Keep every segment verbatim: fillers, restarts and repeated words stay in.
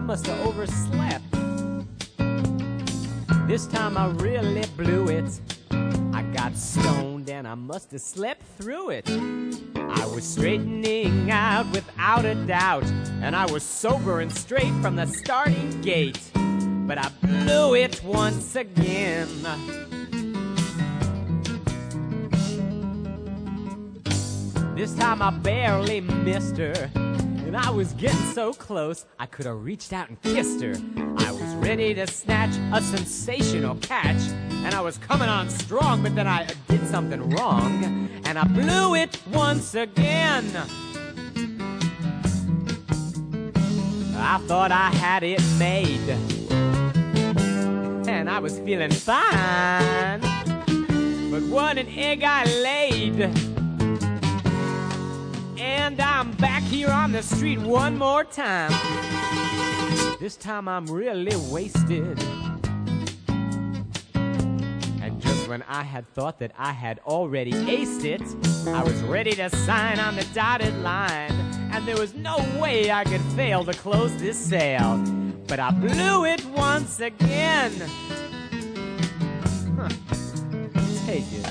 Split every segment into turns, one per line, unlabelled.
must have overslept. This time I really blew it. I got stoned and I must have slept through it. I was straightening out without a doubt, and I was sober and straight from the starting gate. But I blew it once again. This time I barely missed her, and I was getting so close I could have reached out and kissed her. I was ready to snatch a sensational catch, and I was coming on strong, but then I did something wrong, and I blew it once again. I thought I had it made, and I was feeling fine, but what an egg I laid. And I'm back here on the street one more time. This time I'm really wasted. And just when I had thought that I had already aced it, I was ready to sign on the dotted line, and there was no way I could fail to close this sale. But I blew it once again. Huh. Take it.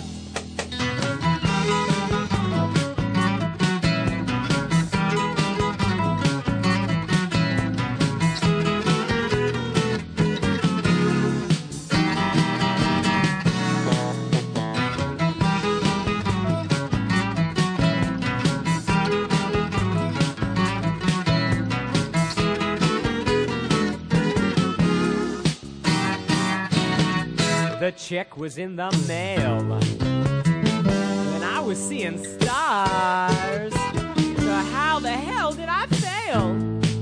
The check was in the mail, and I was seeing stars. So how the hell did I fail?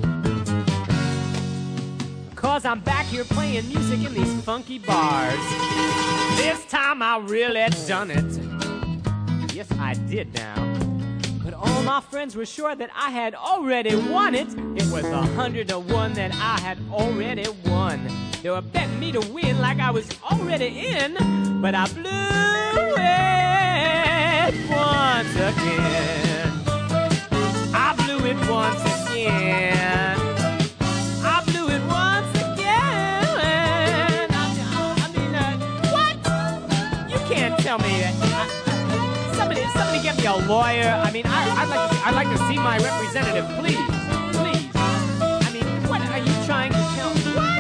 Cause I'm back here playing music in these funky bars. This time I really done it. Yes, I did now. But all my friends were sure that I had already won it. It was a hundred to one that I had already won. They were betting me to win like I was already in, but I blew it once again. I blew it once again. I blew it once again. I, I mean, uh, what? You can't tell me that. I, somebody, somebody get me a lawyer. I mean, I, I'd like to see, I'd like to see my representative, please, please. I mean, what are you trying to tell me? What?